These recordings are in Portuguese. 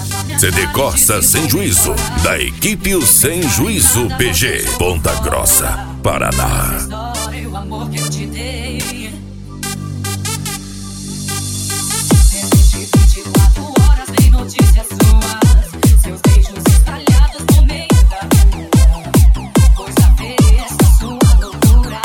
CD Corsa Sem Juízo, da equipe O Sem Juízo PG, Ponta Grossa, Paraná. O amor que eu te dei. 24 horas nem notícias suas, seus beijos espalhados no meio da rua, coisa feia essa sua loucura.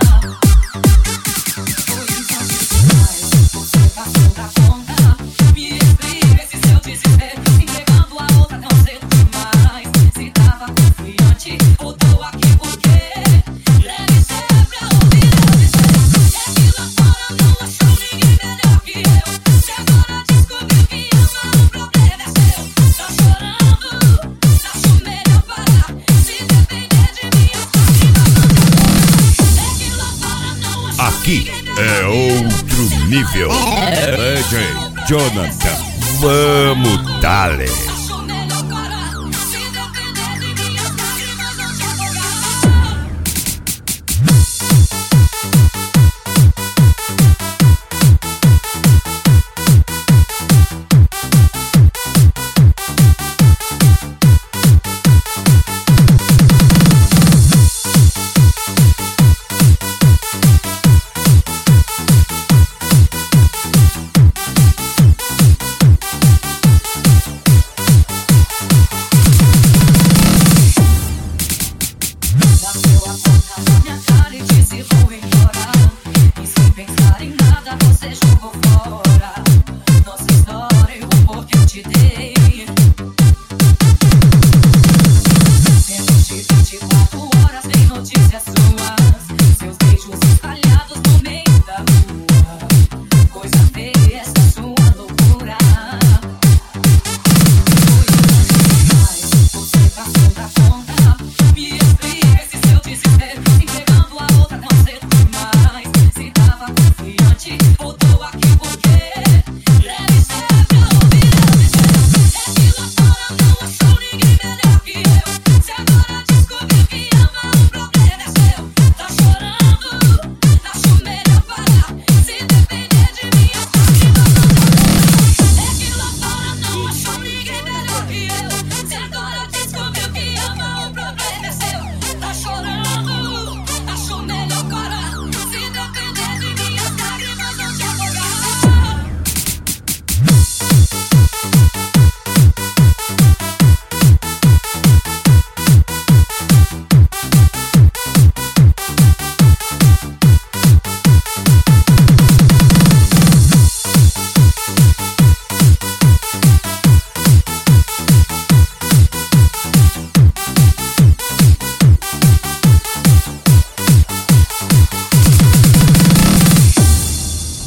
Foi instantes demais, você passou da conta. Me explica esse seu desespero, entregando a outra tão cedo demais. Se tava confiante, ou tô aqui porque deve ser pra ouvir eu dizer. É que lá fora não achou ninguém melhor que eu. Se agora descobriu que ama, o problema é seu. Tá chorando, acho melhor parar. Se depender de mim, eu tô aqui na. É que lá fora não achou. Aqui é outro nível. DJ Jonathan, vamos, Thales.